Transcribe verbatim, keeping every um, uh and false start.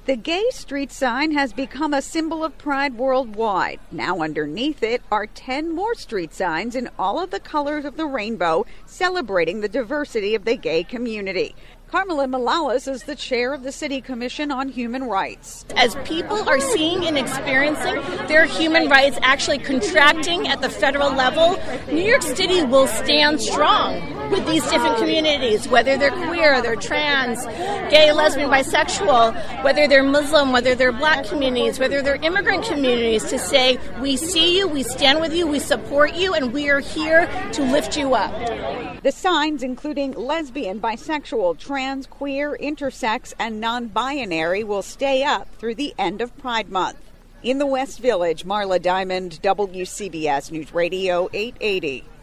The gay street sign has become a symbol of pride worldwide. Now underneath it are ten more street signs in all of the colors of the rainbow, celebrating the diversity of the gay community. Carmela Malalas is the chair of the City Commission on Human Rights. As people are seeing and experiencing their human rights actually contracting at the federal level, New York City will stand strong with these different communities, whether they're queer, they're trans, gay, lesbian, bisexual, whether they're Muslim, whether they're black communities, whether they're immigrant communities, to say, we see you, we stand with you, we support you, and we are here to lift you up. The signs, including lesbian, bisexual, trans, queer, intersex, and non-binary, will stay up through the end of Pride Month. In the West Village, Marla Diamond, W C B S News Radio eight eighty.